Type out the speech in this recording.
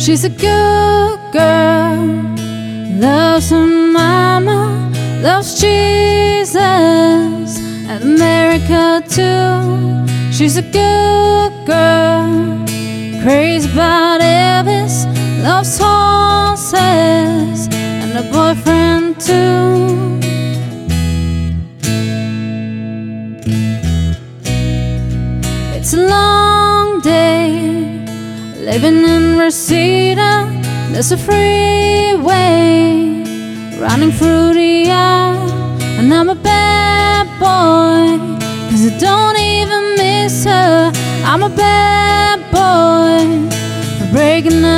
She's a good girl, loves her mama, loves Jesus and America too. She's a good girl, crazy about Elvis, loves horses and a boyfriend too. It's a long day living in Reseda. There's a freeway running through the yard, and I'm a bad boy, 'cause I don't even miss her. I'm a bad boy for breaking up